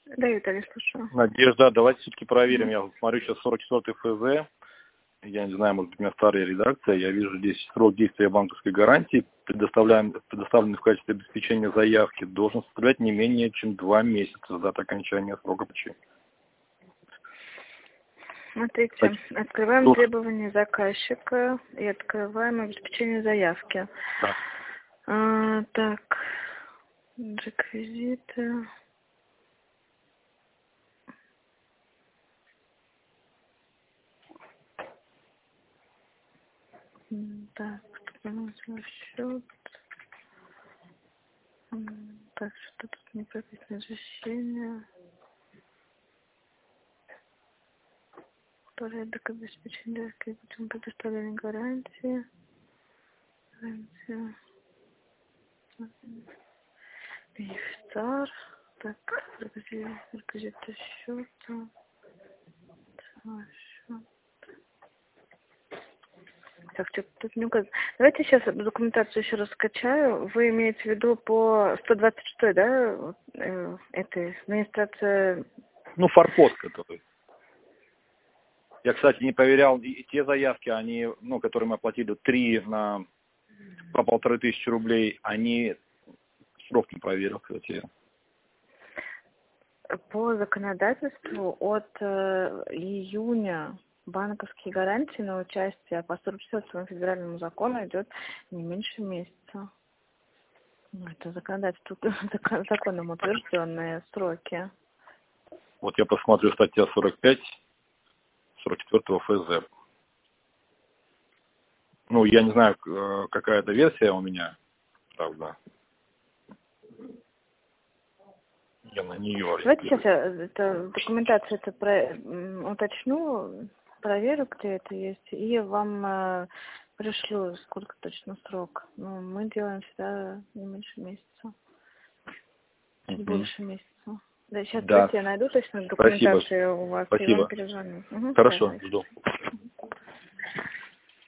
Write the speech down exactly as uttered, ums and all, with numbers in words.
Да, Виталий, слушаю. Надежда, давайте все-таки проверим. Я смотрю сейчас сорок четвёртый эф зэ. Я не знаю, может быть, у меня старая редакция. Я вижу здесь срок действия банковской гарантии, предоставляем, предоставленный в качестве обеспечения заявки, должен составлять не менее чем два месяца с даты окончания срока почти. Смотрите, открываем Слушай. требования заказчика и открываем обеспечение заявки. Да. А, так, реквизиты. М, Так, счет. М, Так, что тут не прописано разрешение. Порядок обеспечения заявки путем предоставления гарантии. Гарантия. Бенефициар. Так, реквизиты реквизиты счета. Счет. Так, что тут не указано. Давайте сейчас документацию еще раз скачаю. Вы имеете в виду по сто двадцать шестой, да, вот, э, этой администрация? Ну, форпост который. Я, кстати, не проверял и те заявки, они, ну, которые мы оплатили, три на по полторы тысячи рублей, они срок не проверил, кстати. По законодательству от э, июня банковские гарантии на участие по сорок четвёртому федеральному закону идет не меньше месяца. Ну, это законодательство, закон- законом утвержденные сроки. Вот я посмотрю статья сорок пять, сорок четвёртого эф зэ. Ну, я не знаю, э, какая это версия у меня, правда. Я на нее Давайте ориентируюсь. сейчас я это, документацию это про, м, уточню, проверю, где это есть, и вам э, пришлю, сколько точно срок. Ну, мы делаем всегда не меньше месяца, чуть Угу. больше месяца. Да, сейчас Да. давайте я найду точно Спасибо. документацию у вас и вам Спасибо. перезвоню. Угу, Хорошо, давайте. жду.